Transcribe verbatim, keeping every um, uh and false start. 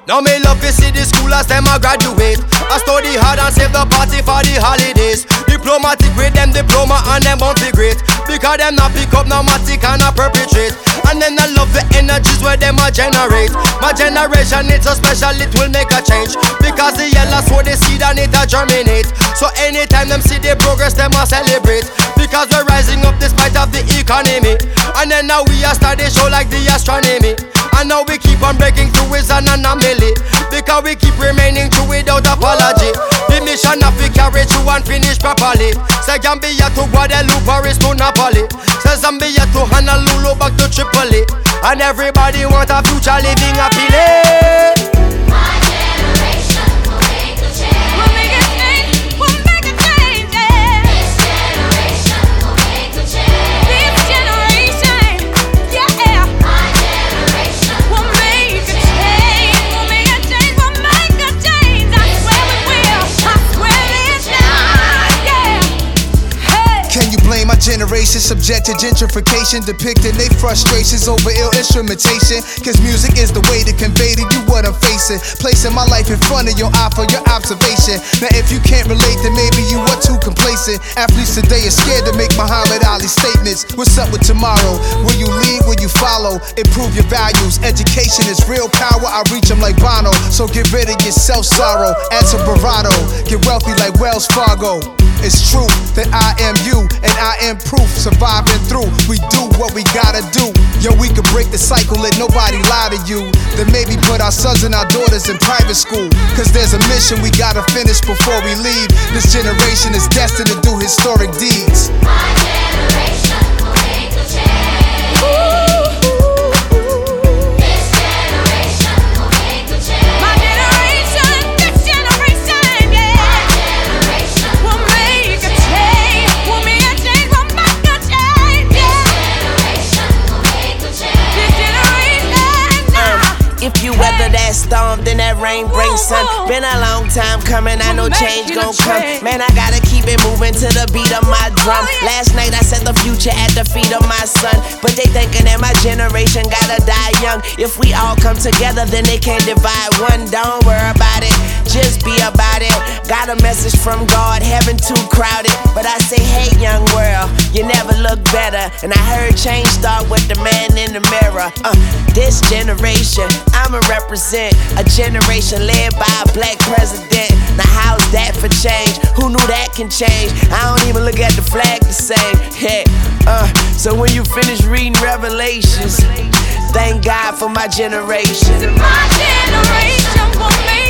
Now me love to see the schoolers them a graduate. I study hard and save the party for the holidays. Diplomatic with them diploma and them won't be great, because them not pick up no matic and not perpetrate. And then I love the energies where them a generate. My generation it's so special it will make a change, because the yellow sow the seed and it a germinate. So anytime them see the progress them a celebrate, because we're rising up despite of the economy. And then now we are starting show like the astronomy. And now we keep on breaking through is an anomaly, because we keep remaining true without apology. The mission of we carry through and finish properly. Say Gambia to Guadeloupe, Paris to Napoli. Say Zambia to Honolulu, back to Tripoli. And everybody want a future living happily. My generation will make a change. We'll make a change. We'll make a change. Yeah. This generation will make a change. This generation, yeah. My generation We'll make a change. We'll make a change. We'll make a change. I swear we will. I swear this time, yeah. Hey. Can you blame my generation subject to gentrification, depicting their frustrations over ill instrumentation? Cause music is the way to convey to you what I'm facing, placing my life in front of your eye for your observation. Now if you can't relate, then maybe you are too complacent. Athletes today are scared to make Muhammad Ali statements. What's up with tomorrow? Will you lead, will you follow? Improve your values, education is real power. I reach them like Bono, so get rid of your self-sorrow. Add some bravado, get wealthy like Wells Fargo. It's true that I am you and I am proof. Surviving through, we do what we gotta do. Yo, we could break the cycle, let nobody lie to you. Then maybe put our sons and our daughters in private school, cause there's a mission we gotta finish before we leave. This generation is destined to do historic deeds. My generation will make a change. This generation will make a change. My generation, this generation, yeah. My generation We'll make a change. We'll make a change. We'll make a change, yeah. generation will make a change. This generation, nah. If you weather that storm, then that rain brings sun. Been a long time coming, I know change gon' come. Man, I gotta keep it moving to the beat of my drum. Last night I set the future at the feet of my son, but they thinking that my generation gotta die young. If we all come together, then they can't divide one. Don't worry about it, just be about it. Got a message from God, heaven too crowded, but I say, hey young world, you never look better. And I heard change start with the man in the mirror. Uh, this generation, I'ma represent a generation led by a black president. Now how's that for change? Who knew that can change? I don't even look at the flag the same. Hey, uh, so when you finish reading Revelations, thank God for my generation. My generation will make